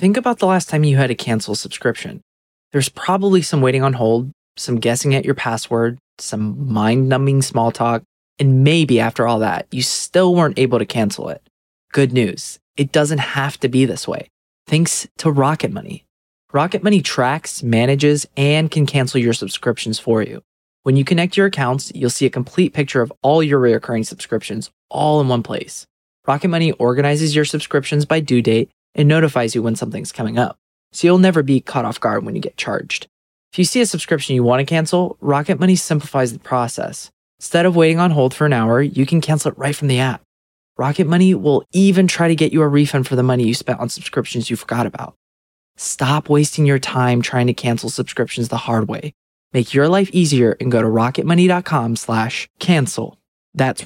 Think about the last time you had to cancel a subscription. There's probably some waiting on hold, some guessing at your password, some mind-numbing small talk, and maybe after all that, you still weren't able to cancel it. Good news, it doesn't have to be this way. Thanks to Rocket Money. Rocket Money tracks, manages, and can cancel your subscriptions for you. When you connect your accounts, you'll see a complete picture of all your recurring subscriptions all in one place. Rocket Money organizes your subscriptions by due date and notifies you when something's coming up, so you'll never be caught off guard when you get charged. If you see a subscription you want to cancel, Rocket Money simplifies the process. Instead of waiting on hold for an hour, you can cancel it right from the app. Rocket Money will even try to get you a refund for the money you spent on subscriptions you forgot about. Stop wasting your time trying to cancel subscriptions the hard way. Make your life easier and go to rocketmoney.com/cancel. That's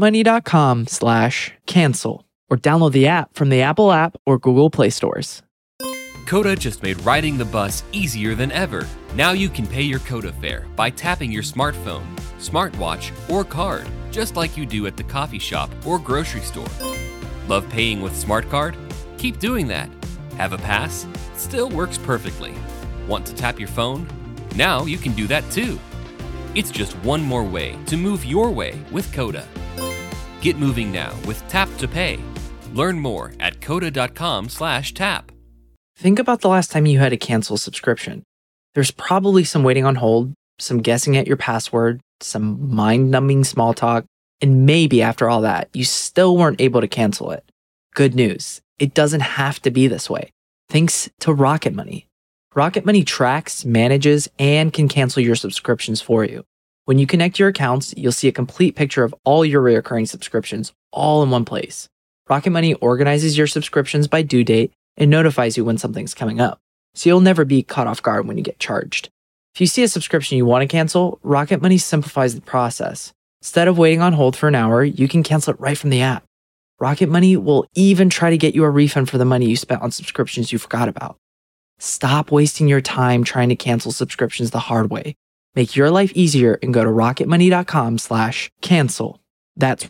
rocketmoney.com/cancel. Or download the app from the Apple app or Google Play stores. Coda just made riding the bus easier than ever. Now you can pay your Coda fare by tapping your smartphone, smartwatch, or card, just like you do at the coffee shop or grocery store. Love paying with Smart Card? Keep doing that. Have a pass? Still works perfectly. Want to tap your phone? Now you can do that too. It's just one more way to move your way with Coda. Get moving now with Tap to Pay. Learn more at coda.com/tap. Think about the last time you had to cancel a subscription. There's probably some waiting on hold, some guessing at your password, some mind-numbing small talk, and maybe after all that, you still weren't able to cancel it. Good news, it doesn't have to be this way. Thanks to Rocket Money. Rocket Money tracks, manages, and can cancel your subscriptions for you. When you connect your accounts, you'll see a complete picture of all your recurring subscriptions all in one place. Rocket Money organizes your subscriptions by due date and notifies you when something's coming up, so you'll never be caught off guard when you get charged. If you see a subscription you want to cancel, Rocket Money simplifies the process. Instead of waiting on hold for an hour, you can cancel it right from the app. Rocket Money will even try to get you a refund for the money you spent on subscriptions you forgot about. Stop wasting your time trying to cancel subscriptions the hard way. Make your life easier and go to rocketmoney.com/cancel. That's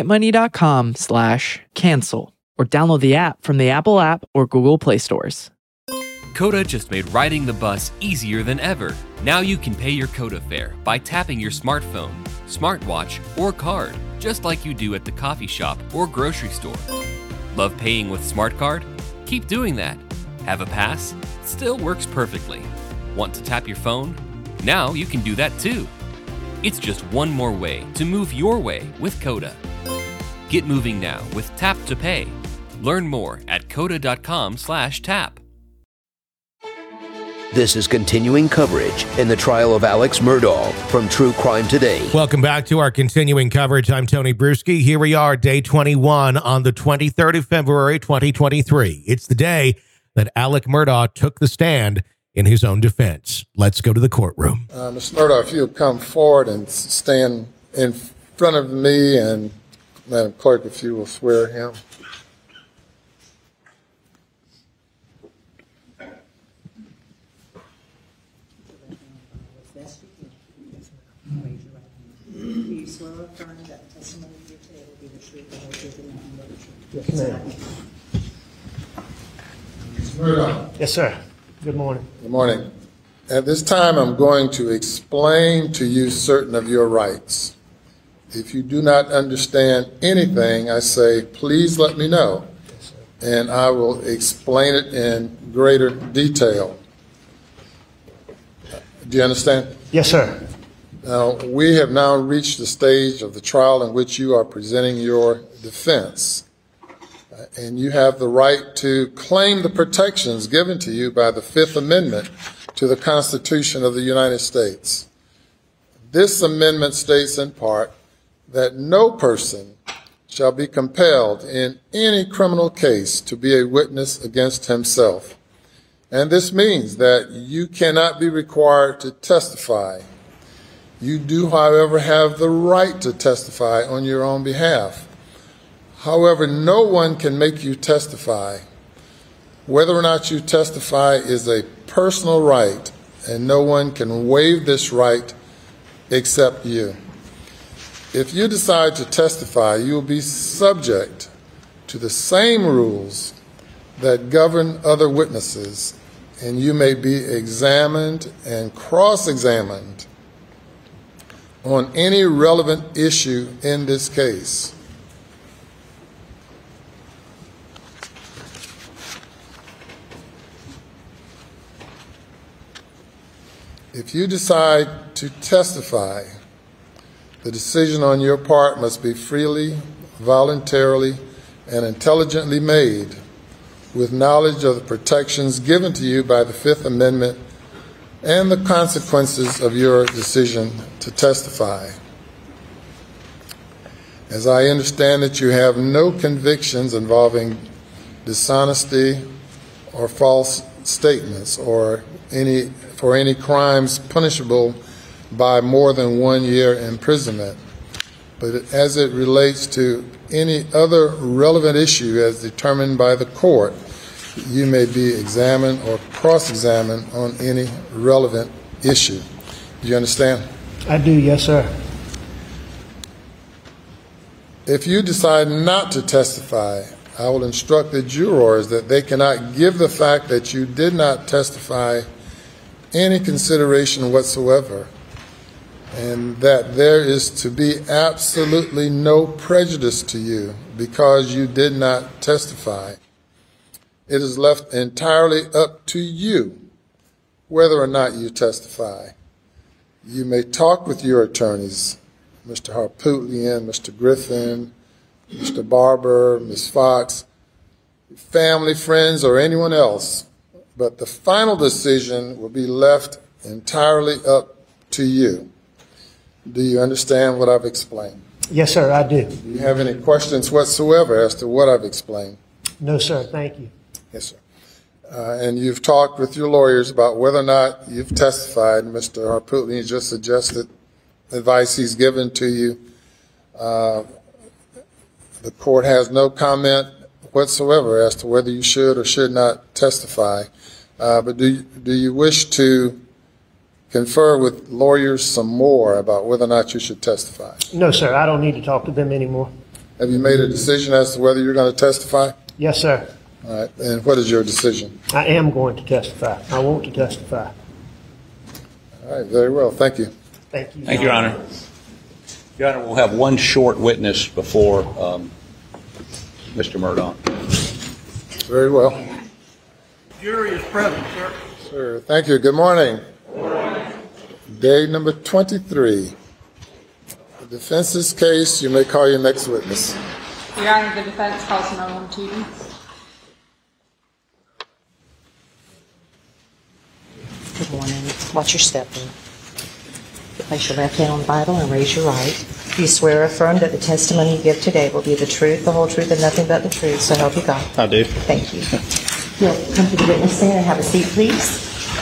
rocketmoney.com/cancel. Or download the app from the Apple app or Google Play stores. Coda just made riding the bus easier than ever. Now you can pay your Coda fare by tapping your smartphone, smartwatch, or card, just like you do at the coffee shop or grocery store. Love paying with Smart Card? Keep doing that. Have a pass? Still works perfectly. Want to tap your phone? Now you can do that too. It's just one more way to move your way with Coda. Get moving now with Tap to Pay. Learn more at coda.com/tap. This is continuing coverage in the trial of Alex Murdaugh from True Crime Today. Welcome back to our continuing coverage. I'm Tony Bruschi. Here we are, day 21 on the 23rd of February, 2023. It's the day that Alex Murdaugh took the stand in his own defense. Let's go to the courtroom. Mr. Murdaugh, if you'll come forward and stand in front of me, and Madam Clerk, if you will swear him. Do you swear or affirm that the testimony you give today will be the truth, the whole truth, and nothing but the truth? Yes, ma'am. Mr. Murdaugh. Yes, sir. Good morning. Good morning. At this time, I'm going to explain to you certain of your rights. If you do not understand anything I say, please let me know, Yes, sir. and I will explain it in greater detail. Do you understand? Yes, sir. Now, we have now reached the stage of the trial in which you are presenting your defense. And you have the right to claim the protections given to you by the Fifth Amendment to the Constitution of the United States. This amendment states in part that no person shall be compelled in any criminal case to be a witness against himself. And this means that you cannot be required to testify. You do, however, have the right to testify on your own behalf. However, no one can make you testify. Whether or not you testify is a personal right, and no one can waive this right except you. If you decide to testify, you will be subject to the same rules that govern other witnesses, and you may be examined and cross-examined on any relevant issue in this case. If you decide to testify, the decision on your part must be freely, voluntarily, and intelligently made with knowledge of the protections given to you by the Fifth Amendment and the consequences of your decision to testify. As I understand that you have no convictions involving dishonesty or false statements or for any crimes punishable by more than 1 year imprisonment, but as it relates to any other relevant issue as determined by the court, you may be examined or cross-examined on any relevant issue. Do you understand? I do, yes, sir. If you decide not to testify, I will instruct the jurors that they cannot give the fact that you did not testify any consideration whatsoever, and that there is to be absolutely no prejudice to you because you did not testify. It is left entirely up to you whether or not you testify. You may talk with your attorneys, Mr. Harpootlian, Mr. Griffin, Mr. Barber, Ms. Fox, family, friends, or anyone else, but the final decision will be left entirely up to you. Do you understand what I've explained? Yes, sir, I do. Do you have any questions whatsoever as to what I've explained? No, sir, thank you. Yes, sir. And you've talked with your lawyers about whether or not you've testified. Mr. Harpootlian just suggested advice he's given to you. The court has no comment whatsoever as to whether you should or should not testify. But do you wish to confer with lawyers some more about whether or not you should testify? No, sir, I don't need to talk to them anymore. Have you made a decision as to whether you're going to testify? Yes, sir. All right. And what is your decision? I am going to testify. I want to testify. All right. Very well. Thank you. Thank you. Thank you, Your Honor. Your Honor, we'll have one short witness before Mr. Murdaugh. Very well. Jury is present, sir. Sir, thank you. Good morning. Day number 23. The defense's case, you may call your next witness. Your Honor, the defense calls Nolan Tootin. Good morning. Watch your step, please. Place your left hand on the Bible and raise your right. Do you swear or affirm that the testimony you give today will be the truth, the whole truth, and nothing but the truth, so help you God? I do. Thank you. You'll come to the witness stand and have a seat, please.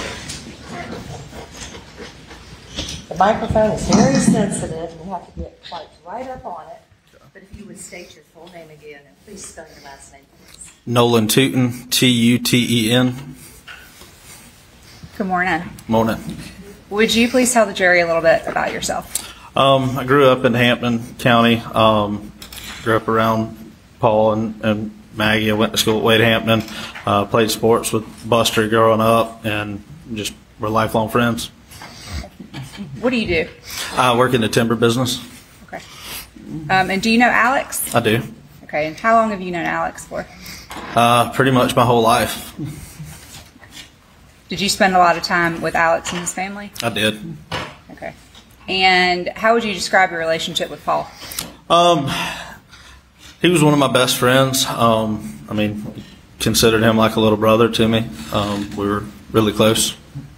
The microphone is very sensitive, and you have to get quite right up on it. But if you would state your full name again, and please spell your last name, please. Nolan Tootin, T-U-T-E-N. Good morning. Morning. Would you please tell the jury a little bit about yourself? I grew up in Hampton County. Grew up around Paul and Maggie. I went to school at Wade Hampton. Played sports with Buster growing up, and just we're lifelong friends. What do you do? I work in the timber business. Okay. And do you know Alex? I do. Okay. And how long have you known Alex for? Pretty much my whole life. Did you spend a lot of time with Alex and his family? I did. Okay. And how would you describe your relationship with Paul? He was one of my best friends. Considered him like a little brother to me. We were really close.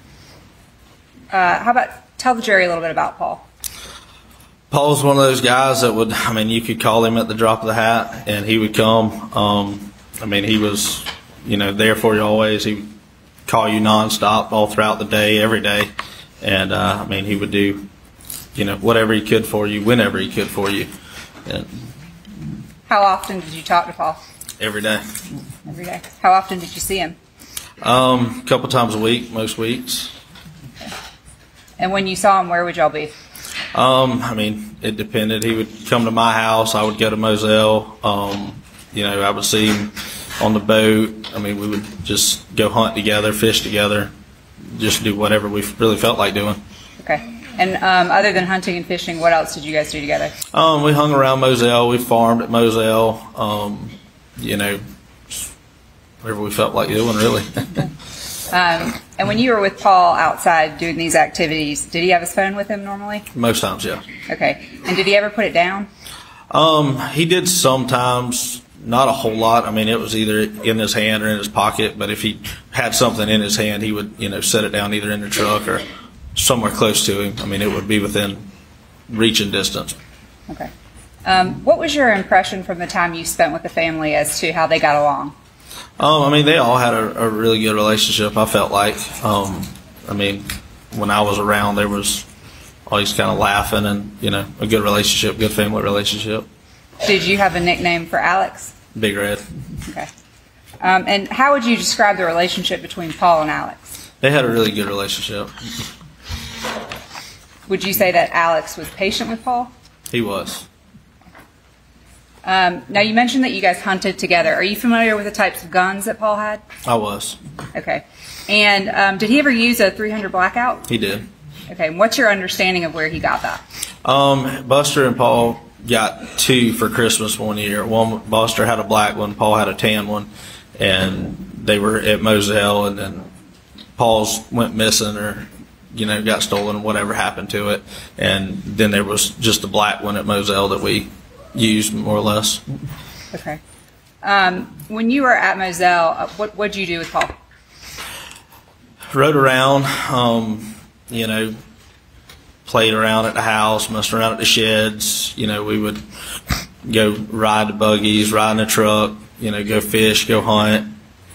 How about tell the jury a little bit about Paul? Paul's one of those guys that would, you could call him at the drop of the hat and he would come. He was, there for you always. He would call you nonstop all throughout the day, every day. And, he would do, whatever he could for you, whenever he could for you. And how often did you talk to Paul? Every day. Every day. How often did you see him? A couple times a week, most weeks. Okay. And when you saw him, where would y'all be? It depended. He would come to my house. I would go to Moselle. I would see him on the boat. I mean, we would just go hunt together, fish together, just do whatever we really felt like doing. Okay. And other than hunting and fishing, what else did you guys do together? We hung around Moselle. We farmed at Moselle. Whatever we felt like doing, really. And when you were with Paul outside doing these activities, did he have his phone with him normally? Most times, yeah. Okay. And did he ever put it down? He did sometimes, not a whole lot. I mean, it was either in his hand or in his pocket, but if he had something in his hand, he would, set it down either in the truck or somewhere close to him. I mean, it would be within reaching distance. Okay. What was your impression from the time you spent with the family as to how they got along? I mean, they all had a really good relationship, I felt like. I mean, when I was around, there was always kind of laughing and, a good relationship, good family relationship. Did you have a nickname for Alex? Big Red. Okay. And how would you describe the relationship between Paul and Alex? They had a really good relationship. Would you say that Alex was patient with Paul? He was. Now, you mentioned that you guys hunted together. Are you familiar with the types of guns that Paul had? I was. Okay. And did he ever use a 300 Blackout? He did. Okay. And what's your understanding of where he got that? Buster and Paul got two for Christmas one year. Buster had a black one, Paul had a tan one, and they were at Moselle, and then Paul's went missing or got stolen, whatever happened to it, and then there was just a black one at Moselle that we used more or less. Okay. When you were at Moselle, what did you do with Paul? Rode around, played around at the house, messed around at the sheds. We would go ride the buggies, ride in the truck, go fish, go hunt,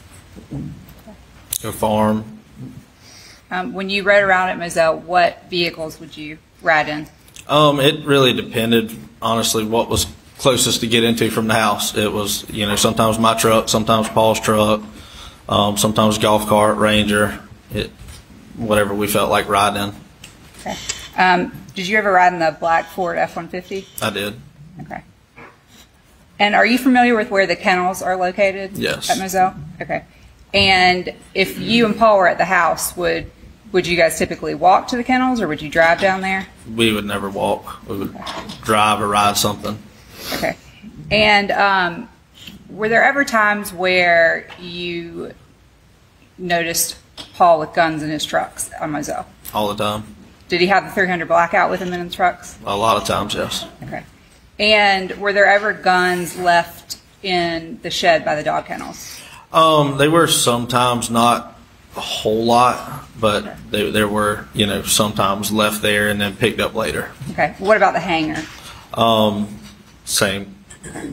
go farm. When you rode around at Moselle, what vehicles would you ride in? It really depended, honestly, what was closest to get into from the house. It was, sometimes my truck, sometimes Paul's truck, sometimes golf cart, Ranger, whatever we felt like riding. Okay. Did you ever ride in the black Ford F-150? I did. Okay. And are you familiar with where the kennels are located? Yes. At Moselle? Okay. And if you and Paul were at the house, would you guys typically walk to the kennels, or would you drive down there? We would never walk. We would drive or ride something. Okay. And were there ever times where you noticed Paul with guns in his trucks on Moselle? All the time. Did he have the 300 Blackout with him in his trucks? A lot of times, yes. Okay. And were there ever guns left in the shed by the dog kennels? They were sometimes, not a whole lot, but there were, sometimes left there and then picked up later. Okay. What about the hangar? Same.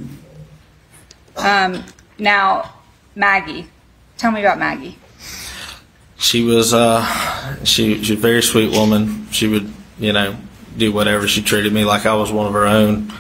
Now, Maggie. Tell me about Maggie. She was she a very sweet woman. She would, do whatever. She treated me like I was one of her own.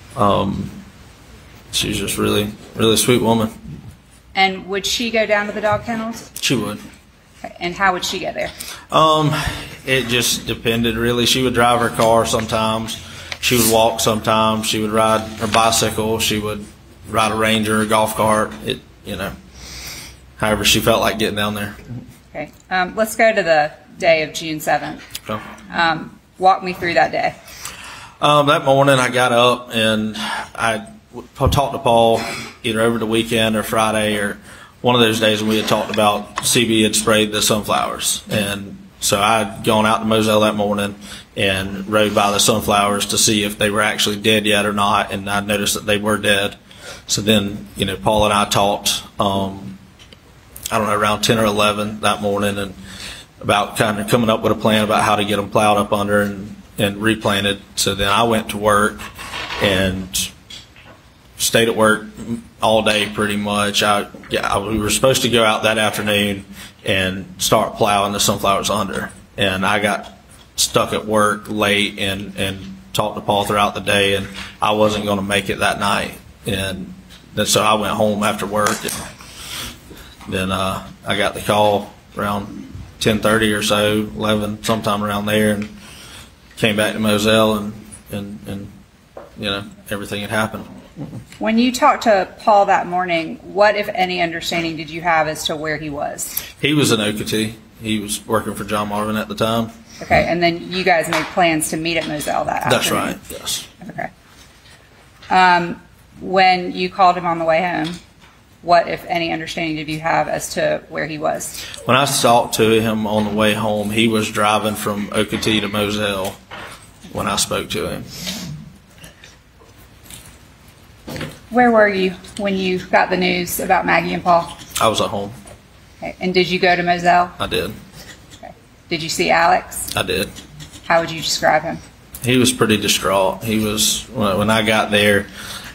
She was just really, really sweet woman. And would she go down to the dog kennels? She would. Okay. And how would she get there? It just depended, really. She would drive her car sometimes. She would walk sometimes. She would ride her bicycle. She would ride a Ranger, a golf cart. However she felt like getting down there. Okay. Let's go to the day of June 7th. Okay. Walk me through that day. That morning I got up and I talked to Paul either over the weekend or Friday or one of those days when we had talked about CB had sprayed the sunflowers. And so I'd gone out to Moselle that morning and rode by the sunflowers to see if they were actually dead yet or not, and I noticed that they were dead. So then, Paul and I talked, around 10 or 11 that morning, and about kind of coming up with a plan about how to get them plowed up under and replanted. So then I went to work and stayed at work all day pretty much. We were supposed to go out that afternoon and start plowing the sunflowers under, and I got stuck at work late and talked to Paul throughout the day, and I wasn't going to make it that night. And then so I went home after work, and then I got the call around 10:30 or so, 11, sometime around there, and came back to Moselle, and everything had happened. When you talked to Paul that morning, what, if any, understanding did you have as to where he was? He was in Okatee. He was working for John Marvin at the time. Okay, and then you guys made plans to meet at Moselle that That's afternoon? right, yes. Okay. When you called him on the way home, what, if any, understanding did you have as to where he was? When I talked to him on the way home, he was driving from Okatee to Moselle when I spoke to him. Where were you when you got the news about Maggie and Paul? I was at home. Okay. And did you go to Moselle? I did. Okay. Did you see Alex? I did. How would you describe him? He was pretty distraught. He was, when I got there,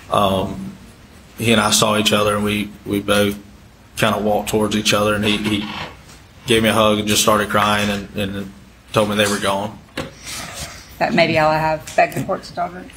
he and I saw each other, and we both kind of walked towards each other, and he gave me a hug and just started crying and told me they were gone. That maybe I'll have begged the court's indulgence.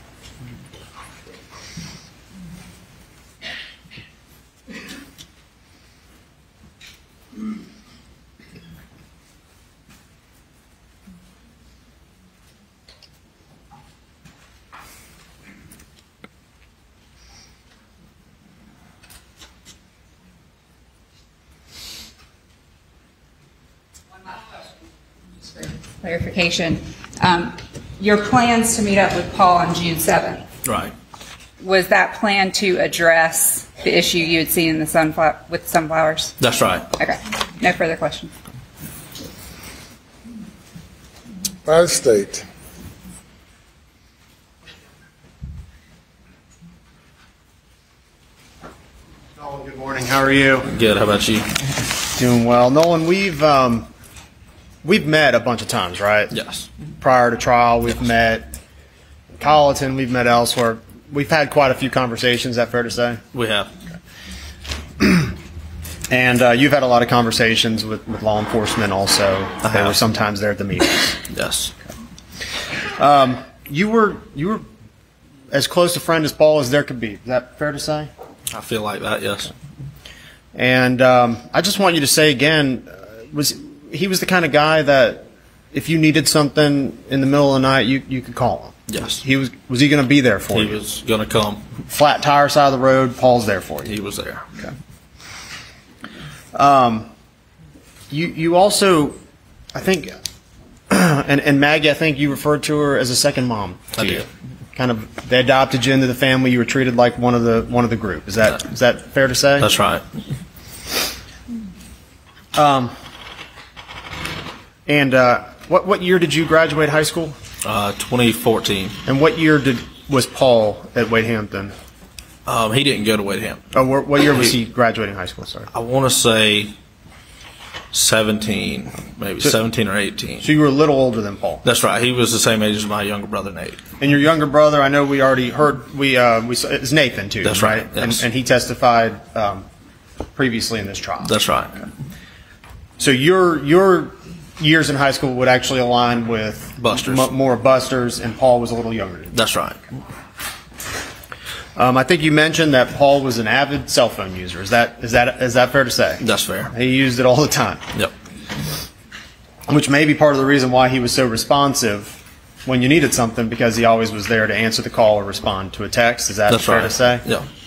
Clarification. Your plans to meet up with Paul on June 7th. Right. Was that plan to address the issue you had seen in the with sunflowers? That's right. Okay. No further questions. By the state. Nolan, good morning. How are you? Good. How about you? Doing well. Nolan, we've met a bunch of times, right? Yes. Prior to trial, we've met in Colleton, we've met elsewhere. We've had quite a few conversations, is that fair to say? We have. And you've had a lot of conversations with law enforcement also. They were sometimes there at the meetings. Yes. You were as close a friend as Paul as there could be. Is that fair to say? I feel like that, yes. And I just want you to say again, he was the kind of guy that if you needed something in the middle of the night, you could call him. Yes. Was he going to be there for you? He was going to come. Flat tire side of the road, Paul's there for you. He was there. Okay. You also, I think, and Maggie, I think you referred to her as a second mom to I you. did. Kind of, they adopted you into the family. You were treated like one of the group. Is that fair to say? That's right. And what year did you graduate high school? 2014. And what year was Paul at Wade Hampton? He didn't go to Wade Hampton. Oh, what year was he graduating high school? Sorry. I want to say 17, maybe 17 or 18. So you were a little older than Paul. That's right. He was the same age as my younger brother, Nate. And your younger brother, I know we already heard, we saw, it's Nathan too. That's right. Yes. And he testified previously in this trial. That's right. Okay. So your years in high school would actually align with Buster's. More Buster's, and Paul was a little younger. That's right. I think you mentioned that Paul was an avid cell phone user. Is that fair to say? That's fair. He used it all the time. Yep. Which may be part of the reason why he was so responsive when you needed something, because he always was there to answer the call or respond to a text. Is that That's fair right. to say?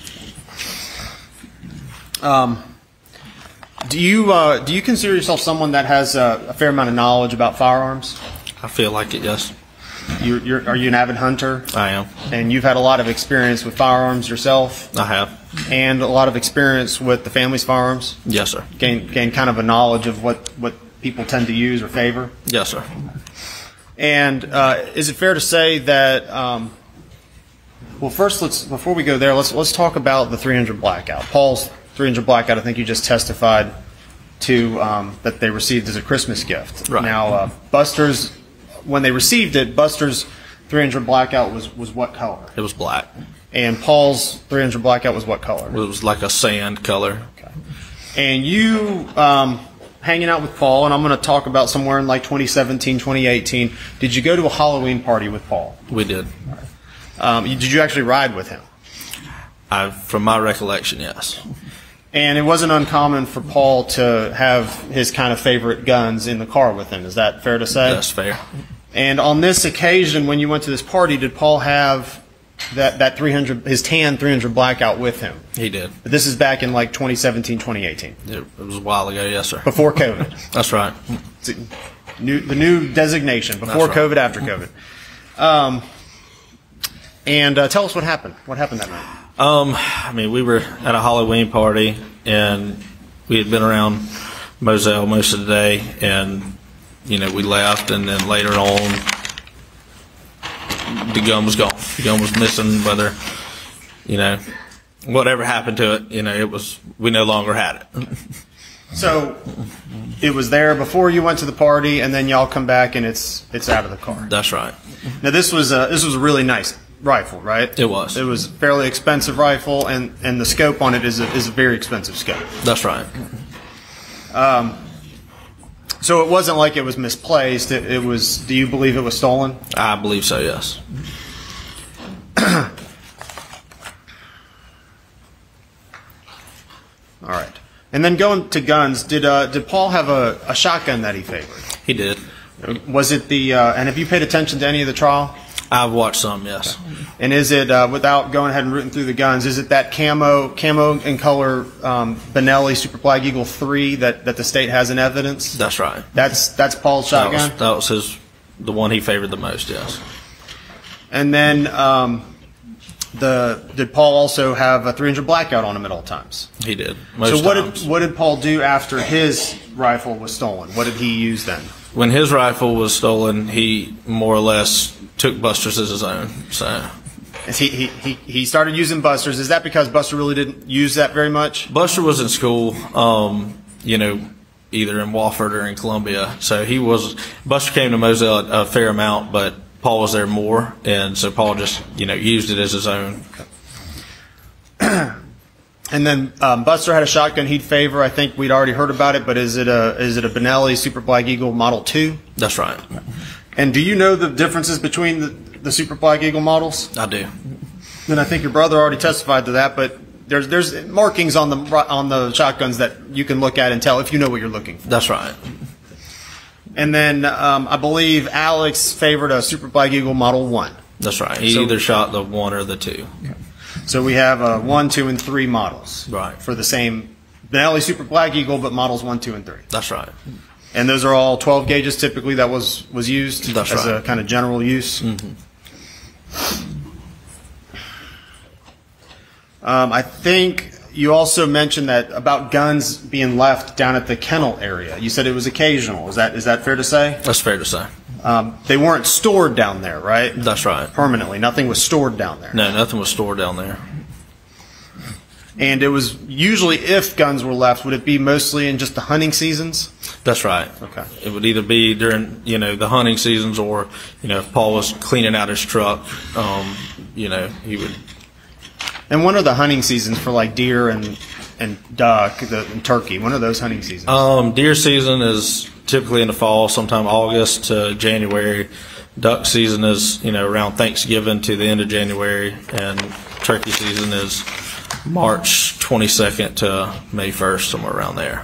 Yeah. Do you consider yourself someone that has a fair amount of knowledge about firearms? I feel like it, yes. Are you an avid hunter? I am. And you've had a lot of experience with firearms yourself? I have. And a lot of experience with the family's firearms? Yes, sir. Gain kind of a knowledge of what people tend to use or favor? Yes, sir. And is it fair to say that, well, first, before we go there, let's talk about the 300 blackout. Paul's 300 blackout, I think you just testified to that they received as a Christmas gift. Right. Now, Buster's, when they received it, Buster's 300 blackout was what color? It was black. And Paul's 300 blackout was what color? It was like a sand color. Okay. And you hanging out with Paul, and I'm going to talk about somewhere in like 2017, 2018. Did you go to a Halloween party with Paul? We did. Did you actually ride with him? From my recollection, yes. And it wasn't uncommon for Paul to have his kind of favorite guns in the car with him. Is that fair to say? That's fair. And on this occasion, when you went to this party, did Paul have that 300, his tan 300 blackout with him. He did. But this is back in like 2017, 2018. It was a while ago, yes, sir. Before COVID. That's right. It's the new designation, before That's right. COVID, after COVID. And tell us what happened. What happened that night? I mean, we were at a Halloween party, and we had been around Moselle most of the day, and, you know, we left, and then later on, the gun was gone. The gun was missing, whether, you know, whatever happened to it, you know, we no longer had it. So it was there before you went to the party, and then y'all come back and it's out of the car. That's right. Now this was a really nice rifle, right? It was. It was a fairly expensive rifle, and the scope on it is a very expensive scope. That's right. So it wasn't like it was misplaced. It was. Do you believe it was stolen? I believe so, yes. All right. And then going to guns, did Paul have a shotgun that he favored? He did. Was it the? And have you paid attention to any of the trial? I've watched some, yes. And is it, without going ahead and rooting through the guns, is it that camo in color Benelli Super Black Eagle 3 that the state has in evidence? That's right. That's Paul's shotgun? That was the one he favored the most, yes. And then did Paul also have a 300 blackout on him at all times? He did. Most times. What did Paul do after his rifle was stolen? What did he use then? When his rifle was stolen, he more or less took Buster's as his own. So he started using Buster's. Is that because Buster really didn't use that very much? Buster was in school, you know, either in Wofford or in Columbia. So Buster came to Moselle a fair amount, but Paul was there more, and so Paul just, you know, used it as his own. And then Buster had a shotgun he'd favor. I think we'd already heard about it, but is it a Benelli Super Black Eagle Model 2? That's right. And do you know the differences between the Super Black Eagle models? I do. And I think your brother already testified to that, but there's markings on the shotguns that you can look at and tell if you know what you're looking for. That's right. And then I believe Alex favored a Super Black Eagle Model 1. That's right. He either shot the 1 or the 2. Okay. So we have 1, 2, and 3 models. Right. For the same Benelli Super Black Eagle, but models 1, 2, and 3. That's right. And those are all 12 gauges typically that was used That's as right. a kind of general use. Mm-hmm. I think you also mentioned that about guns being left down at the kennel area. You said it was occasional. Is that fair to say? That's fair to say. They weren't stored down there, right? That's right. Permanently. Nothing was stored down there. No, nothing was stored down there. And it was usually, if guns were left, would it be mostly in just the hunting seasons? That's right. Okay. It would either be during, you know, the hunting seasons, or, you know, if Paul was cleaning out his truck, you know, he would. And when are the hunting seasons for like deer and duck and turkey? When are those hunting seasons? Deer season is typically in the fall, sometime August to January. Duck season is, you know, around Thanksgiving to the end of January, and turkey season is March 22nd to May 1st, somewhere around there.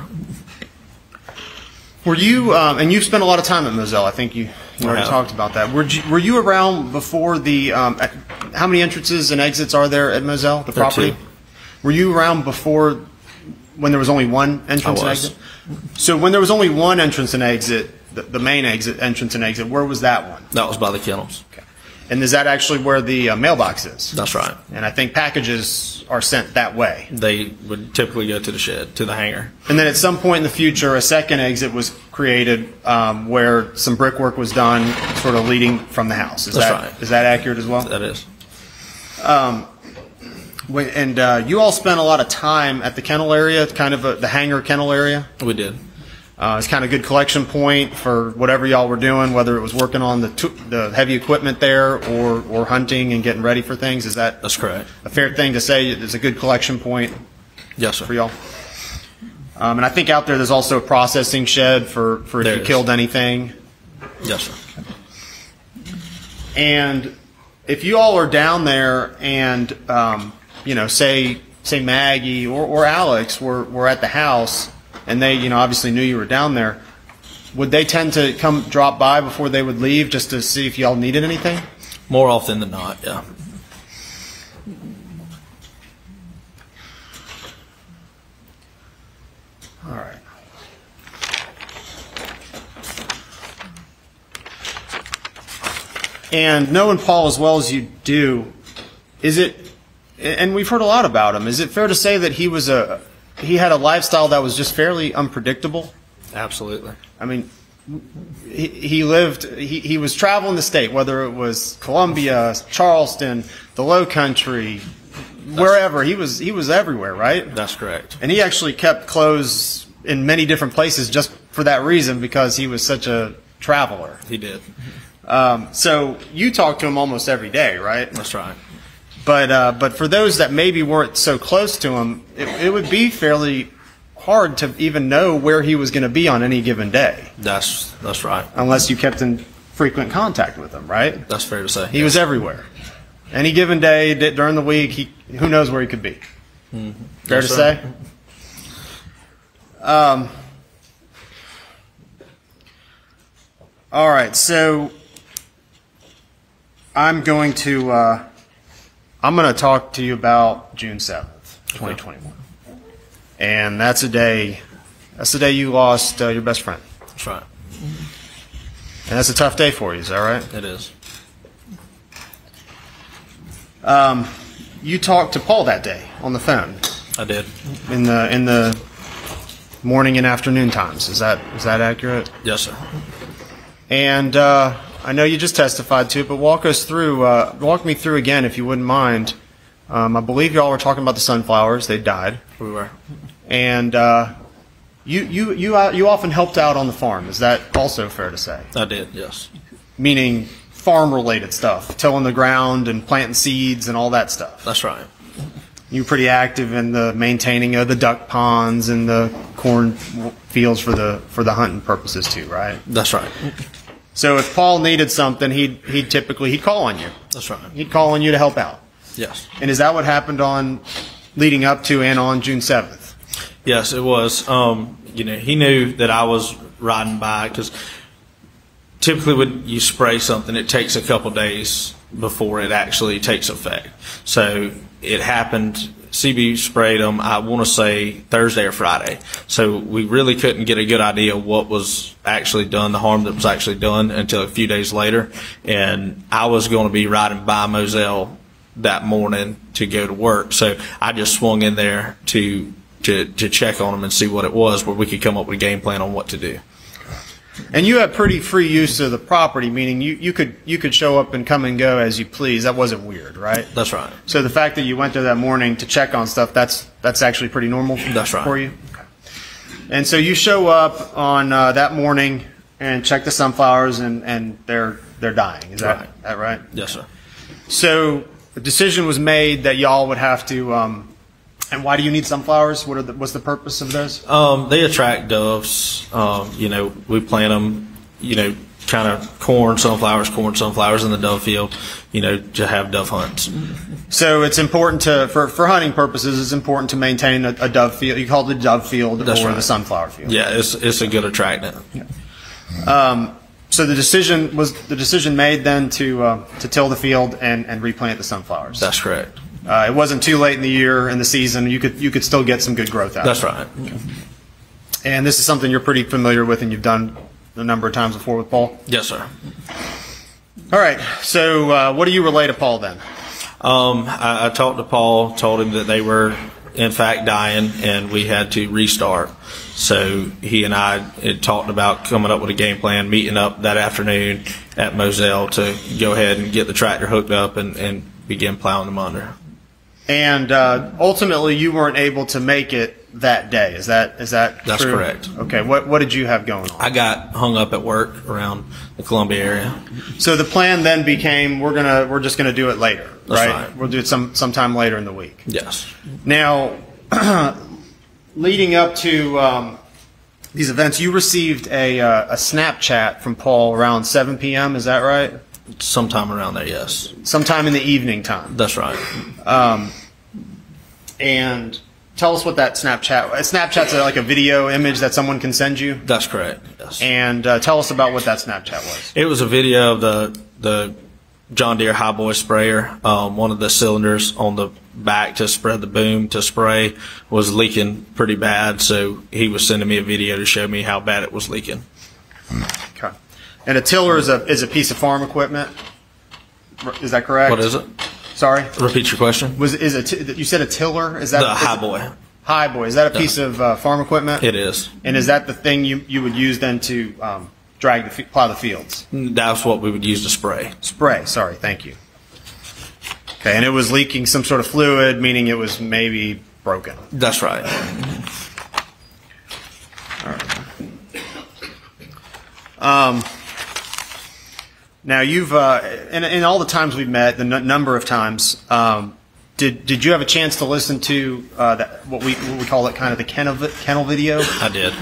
Were you, and you've spent a lot of time at Moselle, I think you already talked about that. Were you around before the, how many entrances and exits are there at Moselle, the property? 2. Were you around before when there was only one entrance and exit? So when there was only one entrance and exit, the main exit, entrance and exit, where was that one? That was by the kennels. Okay. And is that actually where the mailbox is? That's right. And I think packages are sent that way. They would typically go to the shed, to the hangar. And then at some point in the future, a second exit was created where some brickwork was done, sort of leading from the house. That's right. Is that accurate as well? That is. And you all spent a lot of time at the kennel area, kind of the hangar kennel area. We did. It's kind of a good collection point for whatever y'all were doing, whether it was working on the heavy equipment there or hunting and getting ready for things. That's correct. A fair thing to say? It's a good collection point. Yes, sir. For y'all. And I think out there's also a processing shed for if you killed anything. Yes, sir. And if you all are down there and you know, say Maggie or Alex were at the house, and they, you know, obviously knew you were down there, would they tend to come drop by before they would leave just to see if y'all needed anything? More often than not, yeah. All right. And knowing Paul as well as you do, is it, and we've heard a lot about him, is it fair to say that he had a lifestyle that was just fairly unpredictable? Absolutely. I mean, he was traveling the state, whether it was Columbia, Charleston, the Low Country, wherever. He was everywhere, right? That's correct. And he actually kept clothes in many different places just for that reason, because he was such a traveler. He did. So you talk to him almost every day, right? That's right. But for those that maybe weren't so close to him, it would be fairly hard to even know where he was going to be on any given day. That's right. Unless you kept in frequent contact with him, right? That's fair to say. He was everywhere. Any given day, during the week, who knows where he could be. Mm-hmm. Fair to say? All right, so I'm going to talk to you about June 7th, 2021. And that's the day you lost your best friend. That's right. And that's a tough day for you, is that right? It is. You talked to Paul that day on the phone. I did. In the morning and afternoon times. Is that accurate? Yes, sir. And I know you just testified to it, but walk me through again, if you wouldn't mind. I believe y'all were talking about the sunflowers. They died. We were. And you often helped out on the farm. Is that also fair to say? I did, yes. Meaning farm-related stuff, tilling the ground and planting seeds and all that stuff. That's right. You were pretty active in the maintaining of the duck ponds and the corn fields for the hunting purposes too, right? That's right. So if Paul needed something, he'd typically call on you. That's right. He'd call on you to help out. Yes. And is that what happened leading up to and on June 7th? Yes, it was. He knew that I was riding by, because typically when you spray something, it takes a couple days before it actually takes effect. So it happened, CB sprayed them, I want to say Thursday or Friday. So we really couldn't get a good idea of what was actually done, the harm that was actually done, until a few days later. And I was going to be riding by Moselle that morning to go to work. So I just swung in there to check on them and see what it was, where we could come up with a game plan on what to do. And you had pretty free use of the property, meaning you could show up and come and go as you please. That wasn't weird, right? That's right. So the fact that you went there that morning to check on stuff, that's actually pretty normal. That's right. For you. Okay. And so you show up on that morning and check the sunflowers, and they're dying. Is that right? Yes, sir. So the decision was made that y'all would have to. And why do you need sunflowers? What's the purpose of those? They attract doves. We plant them, kind of corn, sunflowers in the dove field, to have dove hunts. So it's important for hunting purposes, it's important to maintain a dove field. You call it the dove field. That's or right. The sunflower field. Yeah, it's a good attractant. Yeah. So the decision made then to till the field and replant the sunflowers. That's correct. It wasn't too late in the year, in the season. You could still get some good growth out of it. That's right. Okay. And this is something you're pretty familiar with and you've done a number of times before with Paul? Yes, sir. All right. So what do you relay to Paul then? I talked to Paul, told him that they were, in fact, dying, and we had to restart. So he and I had talked about coming up with a game plan, meeting up that afternoon at Moselle to go ahead and get the tractor hooked up and begin plowing them under. And ultimately, you weren't able to make it that day. Is that That's true? correct. Okay. What did you have going on? I got hung up at work around the Columbia area. So the plan then became we're just gonna do it later, That's right? right. We'll do it sometime later in the week. Yes. Now, leading up to these events, you received a Snapchat from Paul around 7 p.m. Is that right? Sometime around there, yes. Sometime in the evening time. That's right. And tell us what that Snapchat's like a video image that someone can send you? That's correct, yes. And tell us about what that Snapchat was. It was a video of the John Deere Highboy sprayer. One of the cylinders on the back to spread the boom to spray was leaking pretty bad, so he was sending me a video to show me how bad it was leaking. Okay. And a tiller is a piece of farm equipment. Is that correct? What is it? Sorry. Repeat your question. You said a tiller? Is that the Highboy? Highboy. Is that a piece of farm equipment? It is. And is that the thing you would use then to plow the fields? That's what we would use to spray. Spray. Sorry. Thank you. Okay. And it was leaking some sort of fluid, meaning it was maybe broken. That's right. All right. Now you've in all the times we've met, the number of times, did you have a chance to listen to what we call it, kind of the kennel video? I did.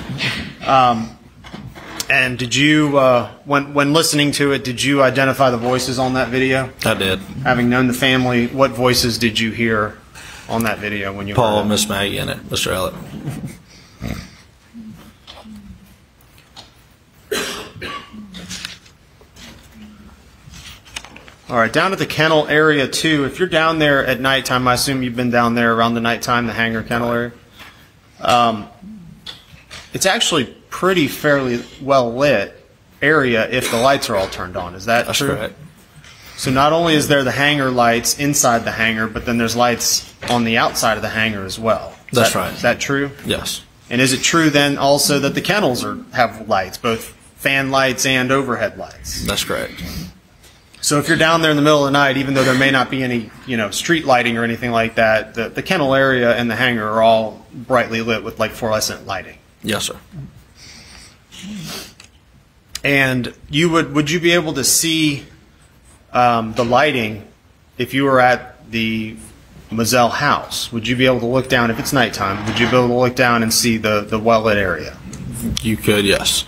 And did you when listening to it, did you identify the voices on that video? I did. Having known the family, what voices did you hear on that video when you Paul, heard it? Miss Maggie, and it, Mr. Ellett. All right, down at the kennel area too. If you're down there at nighttime, I assume you've been down there around the nighttime, the hangar kennel area. It's actually pretty fairly well lit area if the lights are all turned on. Is that true? That's correct. So not only is there the hangar lights inside the hangar, but then there's lights on the outside of the hangar as well. That's right. Is that true? Yes. And is it true then also that the kennels have lights, both fan lights and overhead lights? That's correct. So if you're down there in the middle of the night, even though there may not be any, street lighting or anything like that, the kennel area and the hangar are all brightly lit with like fluorescent lighting. Yes, sir. And would you be able to see the lighting if you were at the Moselle house? Would you be able to look down if it's nighttime? Would you be able to look down and see the well lit area? You could, yes.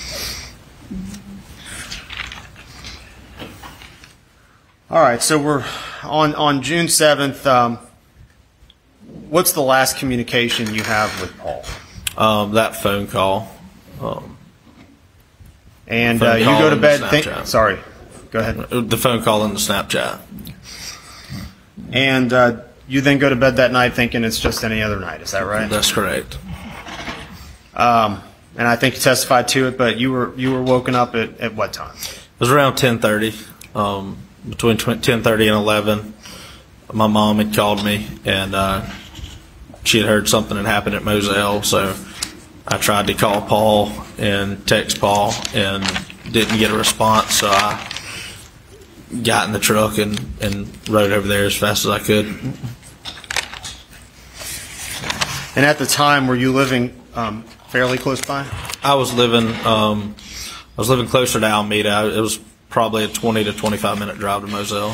All right, so we're on June 7th. What's the last communication you have with Paul? That phone call. And you go to bed. Sorry, go ahead. The phone call and the Snapchat. And you then go to bed that night thinking it's just any other night. Is that right? That's correct. And I think you testified to it, but you were woken up at what time? It was around 10:30. Between 10:30 and 11, my mom had called me, and she had heard something had happened at Moselle, so I tried to call Paul and text Paul and didn't get a response, so I got in the truck and rode over there as fast as I could. And at the time, were you living fairly close by? I was living closer to Alameda. It was probably a 20 to 25 minute drive to Moselle.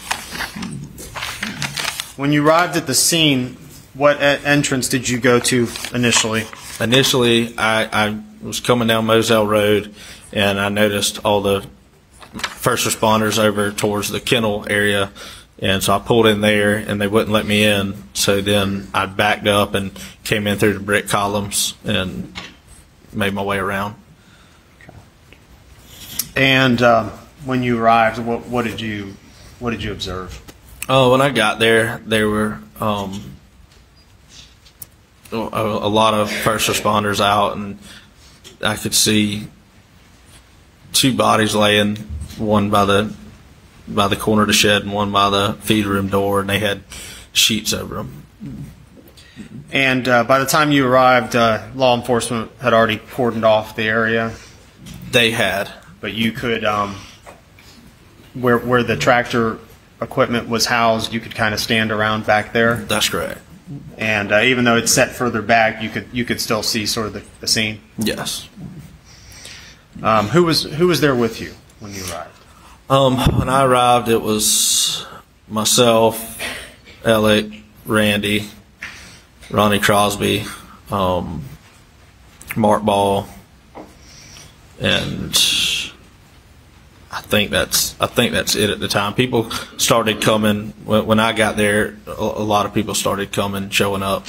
When you arrived at the scene, what entrance did you go to initially? Initially, I was coming down Moselle Road, and I noticed all the first responders over towards the kennel area, and so I pulled in there, and they wouldn't let me in. So then I backed up and came in through the brick columns and made my way around. And when you arrived, what did you observe? Oh, when I got there were a lot of first responders out, and I could see two bodies laying, one by the corner of the shed and one by the feed room door, and they had sheets over them. And by the time you arrived, law enforcement had already cordoned off the area? They had. But you could, where the tractor equipment was housed, you could kind of stand around back there? That's correct. And even though it's set further back, you could still see sort of the scene? Yes. Who was there with you when you arrived? When I arrived, it was myself, Alec, Randy, Ronnie Crosby, Mark Ball, and I think that's it at the time. People started coming when I got there. A lot of people started coming, showing up.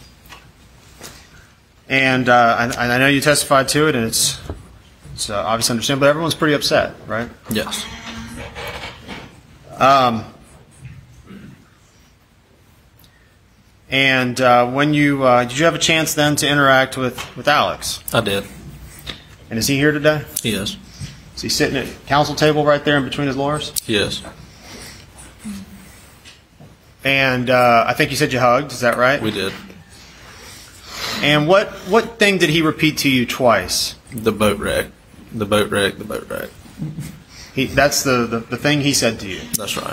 And I know you testified to it, and it's obviously understandable, but everyone's pretty upset, right? Yes. And when you did you have a chance then to interact with Alex? I did. And is he here today? He is. Is he sitting at the council table right there in between his lawyers? He is. And I think you said you hugged. Is that right? We did. And what thing did he repeat to you twice? The boat wreck. The boat wreck. The boat wreck. That's the thing he said to you. That's right.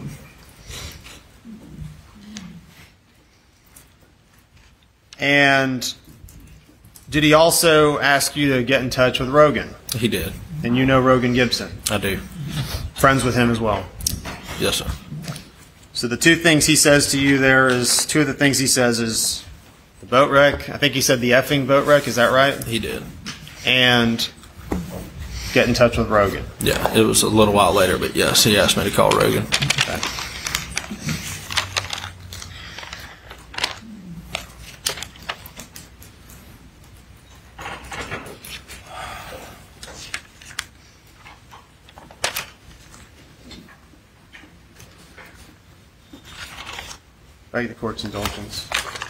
And did he also ask you to get in touch with Rogan? He did. And you know Rogan Gibson? I do. Friends with him as well? Yes, sir. So the two things he says to you there is, two of the things he says is the boat wreck. I think he said the effing boat wreck. Is that right? He did. And get in touch with Rogan. Yeah, it was a little while later, but yes, he asked me to call Rogan. Okay. Beg the court's indulgence.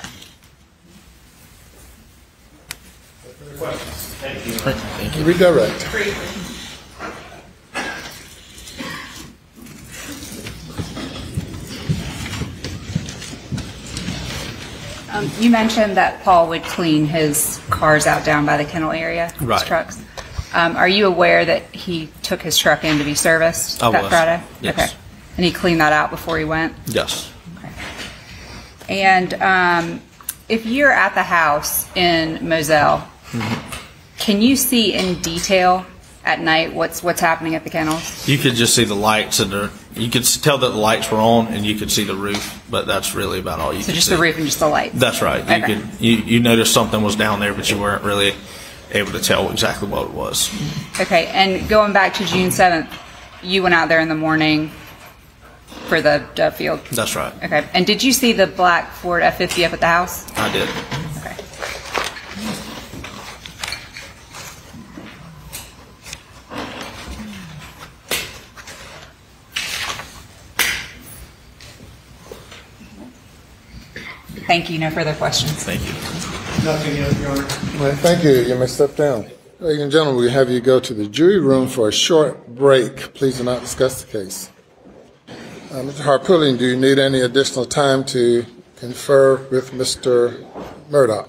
Thank you. Thank you. Redirect. You mentioned that Paul would clean his cars out down by the kennel area, Right. his trucks. Are you aware that he took his truck in to be serviced I that was. Friday? Yes. Okay. And he cleaned that out before he went? Yes. And if you're at the house in Moselle, can you see in detail at night what's happening at the kennels? You could just see the lights you could tell that the lights were on, and you could see the roof, but that's really about all you could see. So just the roof and just the lights? That's right. Okay. You noticed something was down there, but you weren't really able to tell exactly what it was. Okay, and going back to June 7th, you went out there in the morning for the Dove Field? That's right. Okay, and did you see the black Ford F-50 up at the house? I did. Okay. Thank you. No further questions. Thank you. Nothing else, Your Honor. Well, thank you. You may step down. Ladies and gentlemen, we have you go to the jury room for a short break. Please do not discuss the case. Mr. Harpoolian, do you need any additional time to confer with Mr. Murdaugh?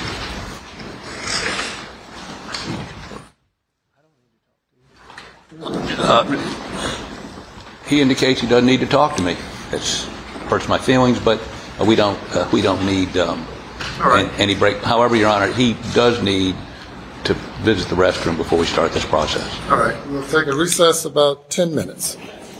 He indicates he doesn't need to talk to me. It hurts my feelings, but we don't need any break. However, Your Honor, he does need to visit the restroom before we start this process. All right. We'll take a recess about 10 minutes.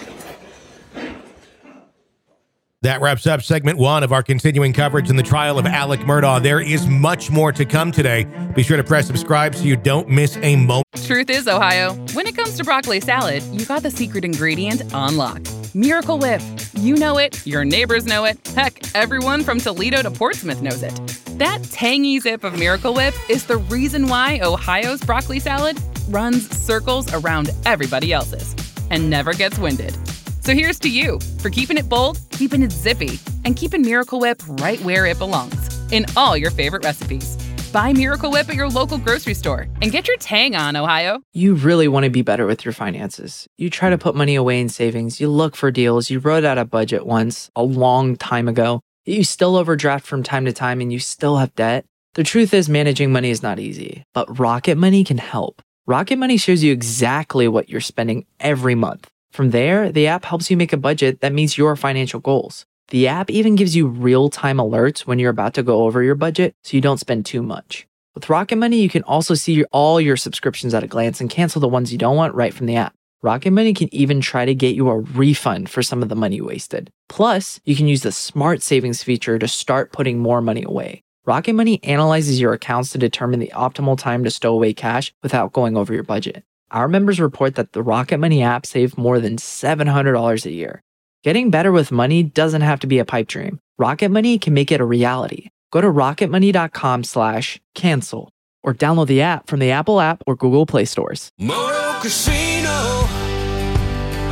That wraps up segment one of our continuing coverage in the trial of Alec Murdaugh. There is much more to come today. Be sure to press subscribe so you don't miss a moment. Truth is, Ohio, when it comes to broccoli salad, you got the secret ingredient on lock. Miracle Whip. You know it, your neighbors know it, heck, everyone from Toledo to Portsmouth knows it. That tangy zip of Miracle Whip is the reason why Ohio's broccoli salad runs circles around everybody else's and never gets winded. So here's to you for keeping it bold, keeping it zippy, and keeping Miracle Whip right where it belongs, in all your favorite recipes. Buy Miracle Whip at your local grocery store and get your tang on, Ohio. You really want to be better with your finances. You try to put money away in savings, you look for deals, you wrote out a budget once, a long time ago, you still overdraft from time to time and you still have debt. The truth is managing money is not easy, but Rocket Money can help. Rocket Money shows you exactly what you're spending every month. From there, the app helps you make a budget that meets your financial goals. The app even gives you real-time alerts when you're about to go over your budget so you don't spend too much. With Rocket Money, you can also see all your subscriptions at a glance and cancel the ones you don't want right from the app. Rocket Money can even try to get you a refund for some of the money you wasted. Plus, you can use the Smart Savings feature to start putting more money away. Rocket Money analyzes your accounts to determine the optimal time to stow away cash without going over your budget. Our members report that the Rocket Money app saved more than $700 a year. Getting better with money doesn't have to be a pipe dream. Rocket Money can make it a reality. Go to rocketmoney.com/cancel or download the app from the Apple app or Google Play stores. Moto Casino,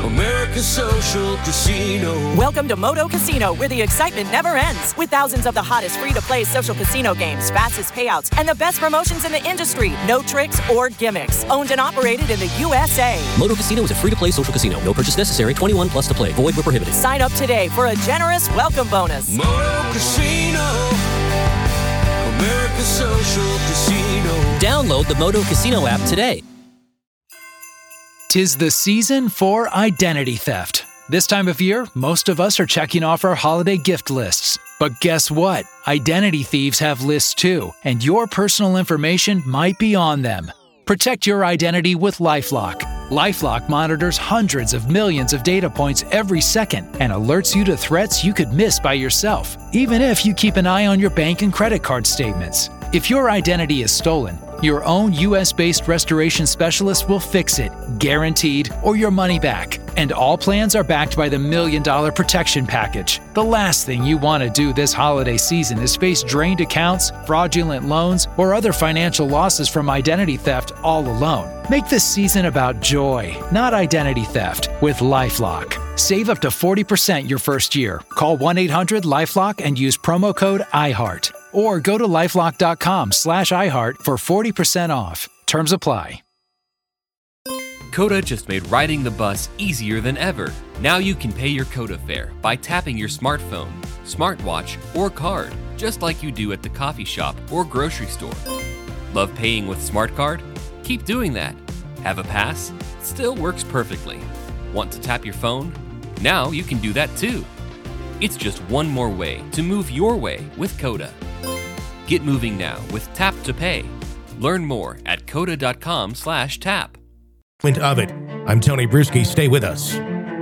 America's Social Casino. Welcome to Moto Casino, where the excitement never ends. With thousands of the hottest free-to-play social casino games, fastest payouts, and the best promotions in the industry. No tricks or gimmicks. Owned and operated in the USA. Moto Casino is a free-to-play social casino. No purchase necessary. 21 plus to play. Void where prohibited. Sign up today for a generous welcome bonus. Moto Casino. America's Social Casino. Download the Moto Casino app today. 'Tis the season for identity theft. This time of year, most of us are checking off our holiday gift lists. But guess what? Identity thieves have lists too, and your personal information might be on them. Protect your identity with LifeLock. LifeLock monitors hundreds of millions of data points every second and alerts you to threats you could miss by yourself, even if you keep an eye on your bank and credit card statements. If your identity is stolen, your own US-based restoration specialist will fix it, guaranteed, or your money back. And all plans are backed by the $1 Million Protection Package. The last thing you want to do this holiday season is face drained accounts, fraudulent loans, or other financial losses from identity theft all alone. Make this season about joy, not identity theft, with LifeLock. Save up to 40% your first year. Call 1-800-LifeLock and use promo code IHEART. Or go to lifelock.com/iHeart for 40% off. Terms apply. Coda just made riding the bus easier than ever. Now you can pay your Coda fare by tapping your smartphone, smartwatch, or card, just like you do at the coffee shop or grocery store. Love paying with SmartCard? Keep doing that. Have a pass? It still works perfectly. Want to tap your phone? Now you can do that too. It's just one more way to move your way with Coda. Get moving now with Tap to Pay. Learn more at coda.com/tap. Of it. I'm Tony Bruschi. Stay with us.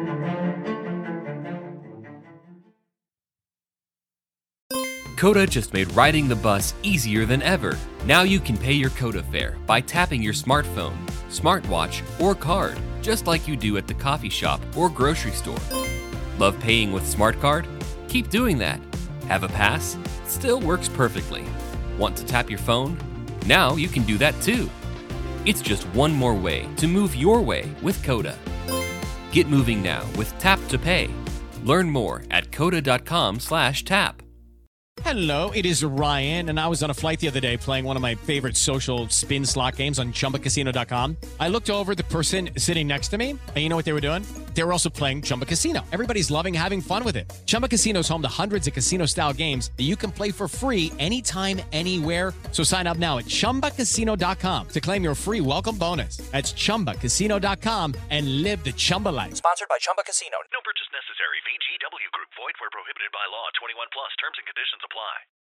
Coda just made riding the bus easier than ever. Now you can pay your Coda fare by tapping your smartphone, smartwatch, or card, just like you do at the coffee shop or grocery store. Love paying with SmartCard? Keep doing that. Have a pass? It still works perfectly. Want to tap your phone? Now you can do that too. It's just one more way to move your way with Coda. Get moving now with Tap to Pay. Learn more at coda.com/tap. Hello, it is Ryan, and I was on a flight the other day playing one of my favorite social spin slot games on ChumbaCasino.com. I looked over at the person sitting next to me, and you know what they were doing? They were also playing Chumba Casino. Everybody's loving having fun with it. Chumba Casino is home to hundreds of casino-style games that you can play for free anytime, anywhere. So sign up now at ChumbaCasino.com to claim your free welcome bonus. That's ChumbaCasino.com and live the Chumba life. Sponsored by Chumba Casino. No purchase necessary. VGW Group. Void where prohibited by law. 21 plus. Terms and conditions apply.